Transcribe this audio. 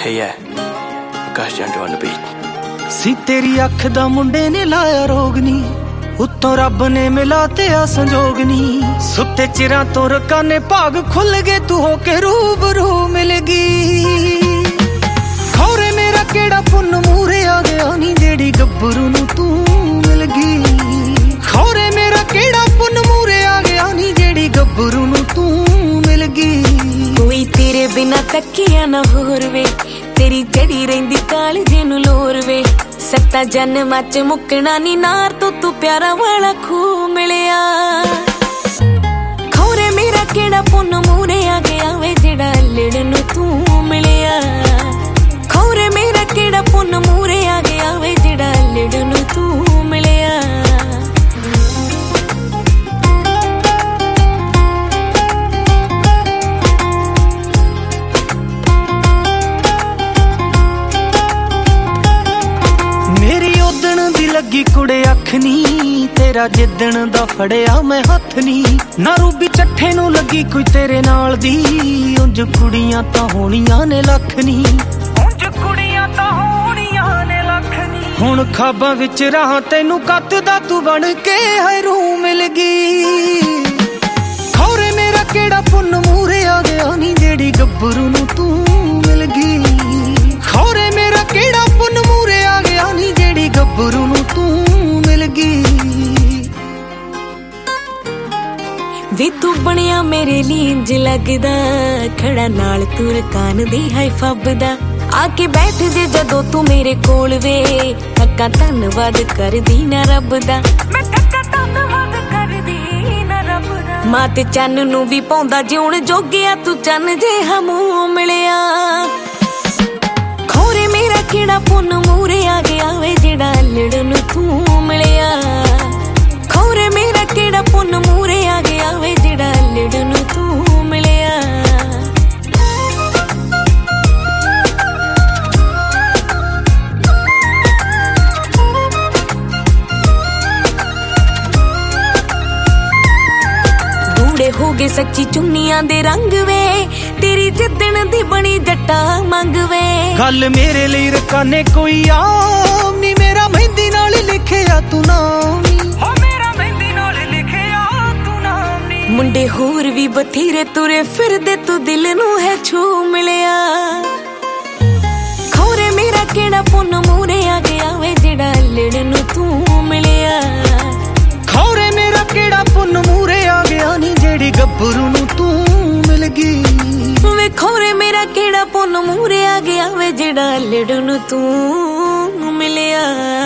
Hey yeah, Akash Jandhu on the beat. ਸੀ ਤੇਰੀ ਅੱਖ ਦਾ ਮੁੰਡੇ ਨੇ ਲਾਇਆ ਰੋਗ ਨੀ, ਉੱਤੋਂ ਰੱਬ ਨੇ ਮਿਲਾ ਤੇ ਆ ਸੰਜੋਗ ਨੀ। ਸੁੱਤੇ ਚਿਰਾਂ ਤੋਂ ਰਕਾਨੇ ਭਾਗ ਖੁੱਲ ਗਏ, ਤੂੰ ਹੋ ਕੇ ਰੂਬਰੂ ਮਿਲ ਗਈ। ਖੌਰੇ ਮੇਰਾ ਕਿਹੜਾ ਪੁੰਨ ਮੂਰੇ ਆ ਗਿਆ ਨੀ, ਜਿਹੜੀ ਗੱਭਰੂ ਨੂੰ ਤੂੰ ਮਿਲ ਗਈ। ਖੌਰੇ ਮੇਰਾ ਕਿਹੜਾ ਪੁੰਨ ਮੂਰੇ ਆ ਗਿਆ ਨੀ, ਜਿਹੜੀ ਗੱਭਰੂ ਨੂੰ ਤੂੰ ਮਿਲ ਗਈ। ਕੋਈ ਤੇਰੇ ਬਿਨਾ ਤੱਕਿਆ ਨਾ ਹੋਰ ਵੇ, ਤੇਰੀ ਜੜੀ ਰਹਿੰਦੀ ਕਾਲਜੇ ਨੂੰ ਲੋਰ ਵੇ। ਸੱਤਾ ਜਨਮਾਂ ਚ ਮੁੱਕਣਾ ਨੀ ਨਾਰ ਤੋਂ ਤੂੰ ਪਿਆਰਾ ਵਾਲਾ ਖੂਹ ਮਿਲਿਆ। ਖੌਰੇ ਮੇਰਾ ਕਿਹੜਾ ਪੁੰਨ ਮੂਰੇ ਆ ਗਿਆ ਵੇ, ਜਿਹੜਾ ਅਲੜ ਨੂੰ ਤੂੰ ਮਿਲਿਆ। ਖੌਰੇ ਮੇਰਾ ਕਿਹੜਾ ਪੁੰਨ ਮੂਰੇ ਆ ਗਿਆ ਵੇ, ਜਿਹੜਾ ਅਲੜ ਨੂੰ ਤੂੰ ਮਿਲਿਆ। ਲੱਗੀ ਕੁੜੇ ਅੱਖ ਨੀ, ਤੇਰਾ ਜਿੱਦਣ ਦਾ ਫੜਿਆ ਮੈਂ ਹੱਥ ਨੀ। ਨਾ ਰੂਬੀ ਚੱਠੇ ਨੂੰ ਲੱਗੀ ਕੋਈ ਤੇਰੇ ਨਾਲ ਦੀ, ਉਂਝ ਕੁੜੀਆਂ ਤਾਂ ਹੋਣੀਆਂ ਨੇ ਲੱਖ ਨੀ। ਉਂਝ ਕੁੜੀਆਂ ਤਾਂ ਹੋਣੀਆਂ ਨੇ ਲੱਖ ਨੀ। ਹੁਣ ਖਾਬਾਂ ਵਿੱਚ ਰਾਹ ਤੈਨੂੰ ਕੱਤਦਾ ਤੂੰ ਬਣ ਕੇ ਹੈ ਰੂਹ ਮਿਲ ਗਈ। ਖੌਰੇ ਮੇਰਾ ਕਿਹੜਾ ਪੁੰਨ ਮੂਰੇ ਆ ਗਿਆ ਨੀ, ਜਿਹੜੀ ਗੱਭਰੂ ਨੂੰ ਤੂੰ ਮਿਲ ਗਈ। ਖੌਰੇ ਮੇਰਾ ਕਿਹੜਾ ਪੁੰਨ ਮੂਰੇ ਆ ਗਿਆ ਨੀ, ਜਿਹੜੀ ਗੱਭਰੂ ਨੂੰ ਤੂੰ ਮਿਲ ਗਈ। ਵੇ ਤੂੰ ਬਣਿਆ ਮੇਰੇ ਲਈ ਇੰਜ ਲੱਗਦਾ, ਖੜਾ ਨਾਲ ਤੂੰ ਰਕਾਨ ਦੀ ਹੈ ਫੱਬਦਾ। ਆ ਕੇ ਬੈਠ ਜੇ ਜਦੋਂ ਤੂੰ ਮੇਰੇ ਕੋਲ ਵੇ, ਥੱਕਾ ਧੰਨਵਾਦ ਕਰਦੀ ਨਾ ਰੱਬ ਦਾ। ਮੈਂ ਥੱਕਾ ਧੰਨਵਾਦ ਕਰਦੀ ਨਾ ਰੱਬ ਦਾ। ਮਾਂ ਤੇ ਚੰਨ ਨੂੰ ਵੀ ਪਾਉਂਦਾ ਜਿਉਣ ਜੋਗਿਆ, ਤੂੰ ਚੰਨ ਜਿਹਾ ਮੂੰਹ ਮਿਲਿਆ। ਖੌਰੇ ਮੇਰਾ ਕਿਹੜਾ ਪੁੰਨ ਮੂਰੇ ਆ ਗਿਆ ਵੇ, ਜਿਹੜਾ ਅਲੜ ਨੂੰ ਤੂੰ ਮਿਲਿਆ। ਖੌਰੇ ਮੇਰਾ ਕਿਹੜਾ ਪੁੰਨ ਮੂਰੇ ਆ ਗਿਆ ਵੇ, ਜਿਹੜਾ ਅਲੜ ਨੂੰ ਤੂੰ ਮਿਲਿਆ। ਗੂੜੇ ਹੋ ਗਏ ਸੱਚੀ ਚੁੰਨੀਆਂ ਦੇ ਰੰਗ ਵੇ, ਤੇਰੀ ਜਿੱਦਣ ਦੀ ਬਣੀ ਜੱਟਾ ਮੰਗ ਵੇ। ਗੱਲ ਮੇਰੇ ਲਈ ਰਕਾਨੇ ਕੋਈ ਆਮ ਨੀ, ਮੇਰਾ ਮਹਿੰਦੀ ਨਾਲ ਲਿਖਿਆ ਤੂੰ ਨਾਮ ਨੀ। ਹੋ ਮੇਰਾ ਮਹਿੰਦੀ ਨਾਲ ਲਿਖਿਆ ਤੂੰ ਨਾਮ ਨੀ। ਮੁੰਡੇ ਹੋਰ ਵੀ ਬਥੇਰੇ ਤੁਰੇ ਫਿਰਦੇ, ਤੂੰ ਦਿਲ ਨੂੰ ਹੈ ਛੂ ਮਿਲਿਆ। ਖੌਰੇ ਮੇਰਾ ਕਿਹੜਾ ਪੁੰਨ ਮੂਰੇ ਆ ਗਿਆ ਵੇ, ਜਿਹੜਾ ਅਲੜ ਨੂੰ ਤੂੰ ਮਿਲਿਆ। ਖੌਰੇ ਮੇਰਾ ਕਿਹੜਾ ਪੁੰਨ ਮੂਰੇ ਆ ਗਿਆ ਨੀ, ਜਿਹੜੀ ਗੱਭਰੂ ਨੂੰ ਤੂੰ ਮਿਲ ਗਈ। ਵੇ ਖੌਰੇ ਮੇਰਾ ਕਿਹੜਾ ਪੁੰਨ ਮੂਰੇ ਆ ਗਿਆ ਵੇ, ਜਿਹੜਾ ਅਲੜ ਨੂੰ ਤੂੰ ਮਿਲਿਆ।